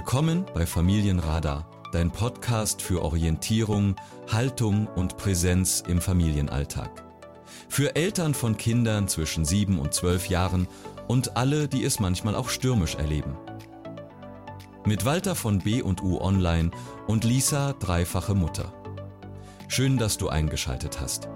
Willkommen bei Familienradar, dein Podcast für Orientierung, Haltung und Präsenz im Familienalltag. Für Eltern von Kindern zwischen 7 und 12 Jahren und alle, die es manchmal auch stürmisch erleben. Mit Walter von B&U Online und Lisa, dreifache Mutter. Schön, dass du eingeschaltet hast.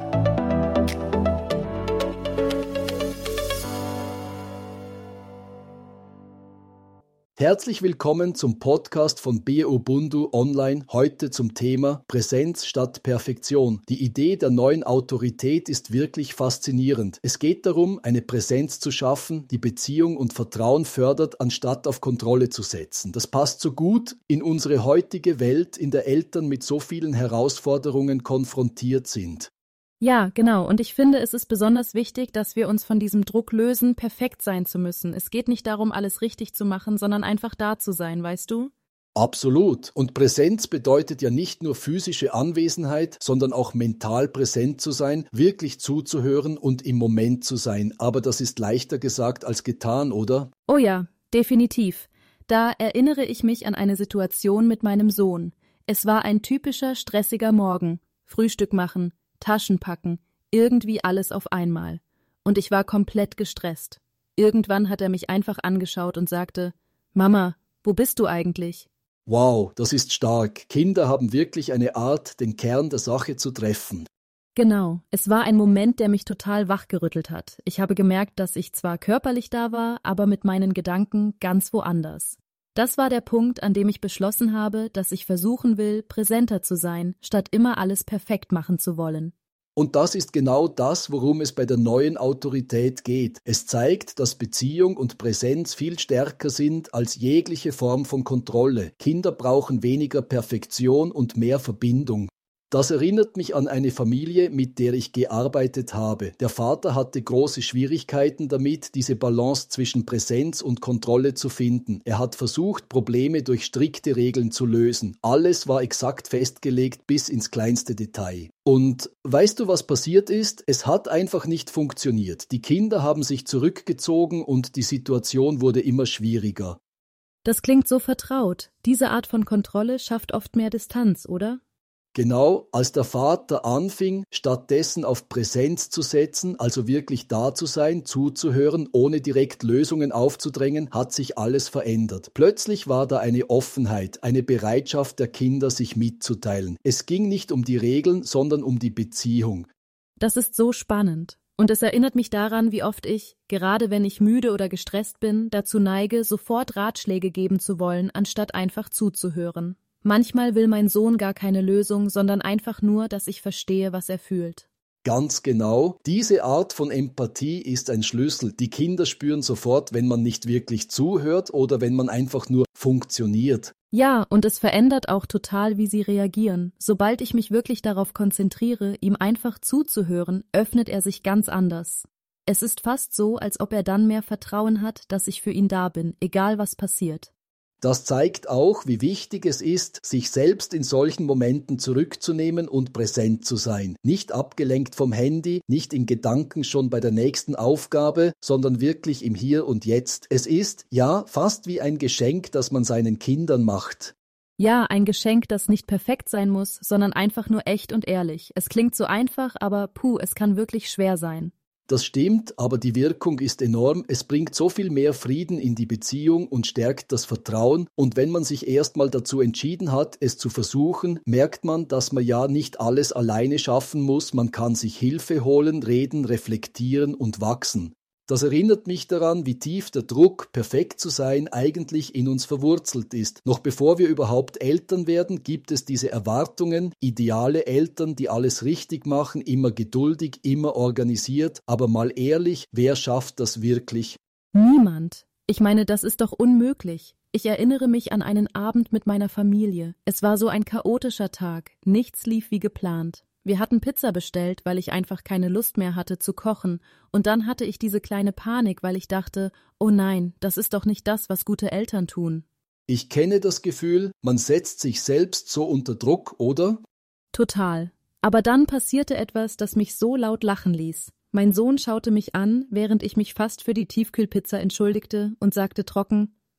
Herzlich willkommen zum Podcast von B&U Online, heute zum Thema Präsenz statt Perfektion. Die Idee der neuen Autorität ist wirklich faszinierend. Es geht darum, eine Präsenz zu schaffen, die Beziehung und Vertrauen fördert, anstatt auf Kontrolle zu setzen. Das passt so gut in unsere heutige Welt, in der Eltern mit so vielen Herausforderungen konfrontiert sind. Ja, genau. Und ich finde, es ist besonders wichtig, dass wir uns von diesem Druck lösen, perfekt sein zu müssen. Es geht nicht darum, alles richtig zu machen, sondern einfach da zu sein, weißt du? Absolut. Und Präsenz bedeutet ja nicht nur physische Anwesenheit, sondern auch mental präsent zu sein, wirklich zuzuhören und im Moment zu sein. Aber das ist leichter gesagt als getan, oder? Oh ja, definitiv. Da erinnere ich mich an eine Situation mit meinem Sohn. Es war ein typischer, stressiger Morgen. Frühstück machen, Taschen packen, irgendwie alles auf einmal. Und ich war komplett gestresst. Irgendwann hat er mich einfach angeschaut und sagte: »Mama, wo bist du eigentlich?« Wow, das ist stark. Kinder haben wirklich eine Art, den Kern der Sache zu treffen. Genau, es war ein Moment, der mich total wachgerüttelt hat. Ich habe gemerkt, dass ich zwar körperlich da war, aber mit meinen Gedanken ganz woanders. Das war der Punkt, an dem ich beschlossen habe, dass ich versuchen will, präsenter zu sein, statt immer alles perfekt machen zu wollen. Und das ist genau das, worum es bei der neuen Autorität geht. Es zeigt, dass Beziehung und Präsenz viel stärker sind als jegliche Form von Kontrolle. Kinder brauchen weniger Perfektion und mehr Verbindung. Das erinnert mich an eine Familie, mit der ich gearbeitet habe. Der Vater hatte große Schwierigkeiten damit, diese Balance zwischen Präsenz und Kontrolle zu finden. Er hat versucht, Probleme durch strikte Regeln zu lösen. Alles war exakt festgelegt bis ins kleinste Detail. Und weißt du, was passiert ist? Es hat einfach nicht funktioniert. Die Kinder haben sich zurückgezogen und die Situation wurde immer schwieriger. Das klingt so vertraut. Diese Art von Kontrolle schafft oft mehr Distanz, oder? Genau, als der Vater anfing, stattdessen auf Präsenz zu setzen, also wirklich da zu sein, zuzuhören, ohne direkt Lösungen aufzudrängen, hat sich alles verändert. Plötzlich war da eine Offenheit, eine Bereitschaft der Kinder, sich mitzuteilen. Es ging nicht um die Regeln, sondern um die Beziehung. Das ist so spannend. Und es erinnert mich daran, wie oft ich, gerade wenn ich müde oder gestresst bin, dazu neige, sofort Ratschläge geben zu wollen, anstatt einfach zuzuhören. Manchmal will mein Sohn gar keine Lösung, sondern einfach nur, dass ich verstehe, was er fühlt. Ganz genau. Diese Art von Empathie ist ein Schlüssel. Die Kinder spüren sofort, wenn man nicht wirklich zuhört oder wenn man einfach nur funktioniert. Ja, und es verändert auch total, wie sie reagieren. Sobald ich mich wirklich darauf konzentriere, ihm einfach zuzuhören, öffnet er sich ganz anders. Es ist fast so, als ob er dann mehr Vertrauen hat, dass ich für ihn da bin, egal was passiert. Das zeigt auch, wie wichtig es ist, sich selbst in solchen Momenten zurückzunehmen und präsent zu sein. Nicht abgelenkt vom Handy, nicht in Gedanken schon bei der nächsten Aufgabe, sondern wirklich im Hier und Jetzt. Es ist, ja, fast wie ein Geschenk, das man seinen Kindern macht. Ja, ein Geschenk, das nicht perfekt sein muss, sondern einfach nur echt und ehrlich. Es klingt so einfach, aber es kann wirklich schwer sein. Das stimmt, aber die Wirkung ist enorm. Es bringt so viel mehr Frieden in die Beziehung und stärkt das Vertrauen. Und wenn man sich erstmal dazu entschieden hat, es zu versuchen, merkt man, dass man ja nicht alles alleine schaffen muss. Man kann sich Hilfe holen, reden, reflektieren und wachsen. Das erinnert mich daran, wie tief der Druck, perfekt zu sein, eigentlich in uns verwurzelt ist. Noch bevor wir überhaupt Eltern werden, gibt es diese Erwartungen, ideale Eltern, die alles richtig machen, immer geduldig, immer organisiert. Aber mal ehrlich, wer schafft das wirklich? Niemand. Ich meine, das ist doch unmöglich. Ich erinnere mich an einen Abend mit meiner Familie. Es war so ein chaotischer Tag. Nichts lief wie geplant. Wir hatten Pizza bestellt, weil ich einfach keine Lust mehr hatte zu kochen, und dann hatte ich diese kleine Panik, weil ich dachte, oh nein, das ist doch nicht das, was gute Eltern tun. Ich kenne das Gefühl, man setzt sich selbst so unter Druck, oder? Total. Aber dann passierte etwas, das mich so laut lachen ließ. Mein Sohn schaute mich an, während ich mich fast für die Tiefkühlpizza entschuldigte und sagte trocken: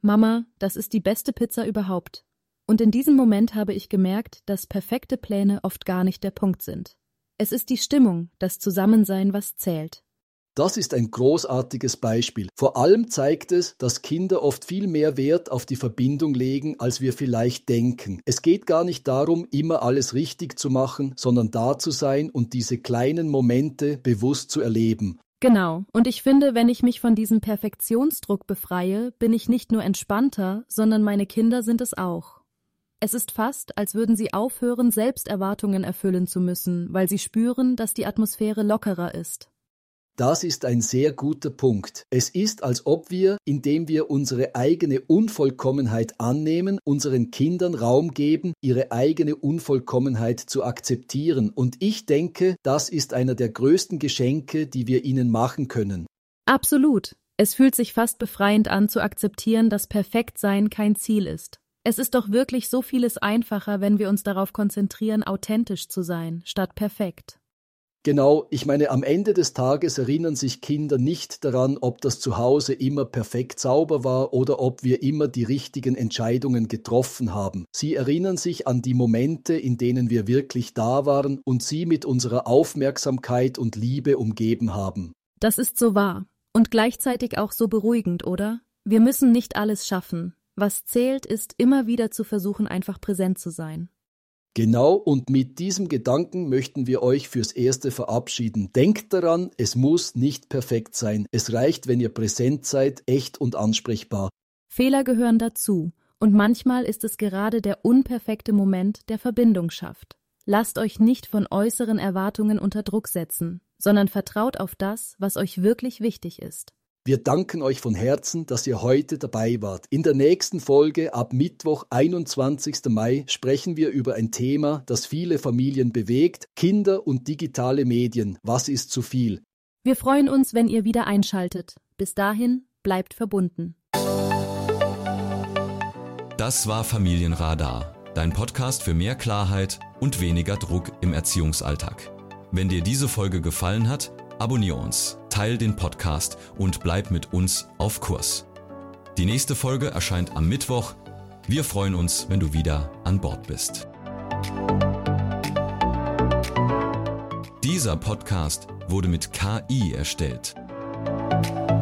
Mama, das ist die beste Pizza überhaupt. Und in diesem Moment habe ich gemerkt, dass perfekte Pläne oft gar nicht der Punkt sind. Es ist die Stimmung, das Zusammensein, was zählt. Das ist ein großartiges Beispiel. Vor allem zeigt es, dass Kinder oft viel mehr Wert auf die Verbindung legen, als wir vielleicht denken. Es geht gar nicht darum, immer alles richtig zu machen, sondern da zu sein und diese kleinen Momente bewusst zu erleben. Genau, und ich finde, wenn ich mich von diesem Perfektionsdruck befreie, bin ich nicht nur entspannter, sondern meine Kinder sind es auch. Es ist fast, als würden sie aufhören, selbst Erwartungen erfüllen zu müssen, weil sie spüren, dass die Atmosphäre lockerer ist. Das ist ein sehr guter Punkt. Es ist, als ob wir, indem wir unsere eigene Unvollkommenheit annehmen, unseren Kindern Raum geben, ihre eigene Unvollkommenheit zu akzeptieren. Und ich denke, das ist einer der größten Geschenke, die wir ihnen machen können. Absolut. Es fühlt sich fast befreiend an, zu akzeptieren, dass Perfektsein kein Ziel ist. Es ist doch wirklich so vieles einfacher, wenn wir uns darauf konzentrieren, authentisch zu sein, statt perfekt. Genau, ich meine, am Ende des Tages erinnern sich Kinder nicht daran, ob das Zuhause immer perfekt sauber war oder ob wir immer die richtigen Entscheidungen getroffen haben. Sie erinnern sich an die Momente, in denen wir wirklich da waren und sie mit unserer Aufmerksamkeit und Liebe umgeben haben. Das ist so wahr und gleichzeitig auch so beruhigend, oder? Wir müssen nicht alles schaffen. Was zählt, ist immer wieder zu versuchen, einfach präsent zu sein. Genau, und mit diesem Gedanken möchten wir euch fürs Erste verabschieden. Denkt daran, es muss nicht perfekt sein. Es reicht, wenn ihr präsent seid, echt und ansprechbar. Fehler gehören dazu, und manchmal ist es gerade der unperfekte Moment, der Verbindung schafft. Lasst euch nicht von äußeren Erwartungen unter Druck setzen, sondern vertraut auf das, was euch wirklich wichtig ist. Wir danken euch von Herzen, dass ihr heute dabei wart. In der nächsten Folge ab Mittwoch, 21. Mai, sprechen wir über ein Thema, das viele Familien bewegt: Kinder und digitale Medien. Was ist zu viel? Wir freuen uns, wenn ihr wieder einschaltet. Bis dahin, bleibt verbunden. Das war Familienradar, dein Podcast für mehr Klarheit und weniger Druck im Erziehungsalltag. Wenn dir diese Folge gefallen hat, abonniere uns, teile den Podcast und bleib mit uns auf Kurs. Die nächste Folge erscheint am Mittwoch. Wir freuen uns, wenn du wieder an Bord bist. Dieser Podcast wurde mit KI erstellt.